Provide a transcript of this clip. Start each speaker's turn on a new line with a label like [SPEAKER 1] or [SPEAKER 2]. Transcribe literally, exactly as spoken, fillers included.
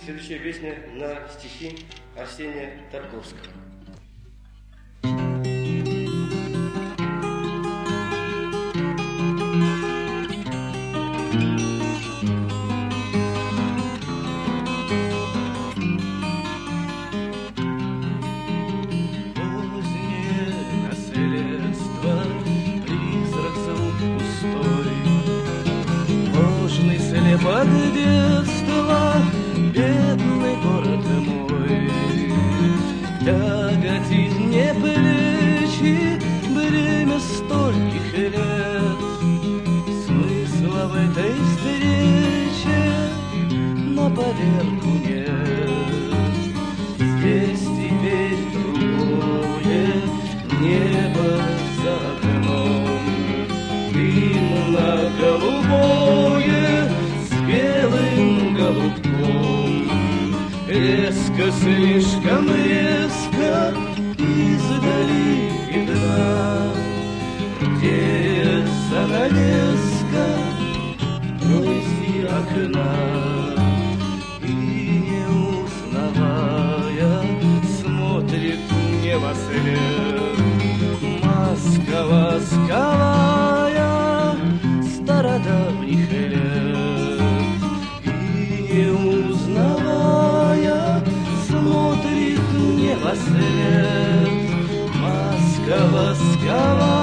[SPEAKER 1] Следующая песня на стихи Арсения Тарковского.
[SPEAKER 2] Под детство, бедный город мой, тяготит мне плечи бремя стольких лет. Смысла в этой встрече на поверку нет. Здесь теперь другое небо за окном, дымно-голубое белым голубком. Резко, слишком резко издали видна, где занавеска вблизи окна. И не узнавая, смотрит мне во след маска восковая стародавних лет. Не узнавая, смотрит мне во след маска восковая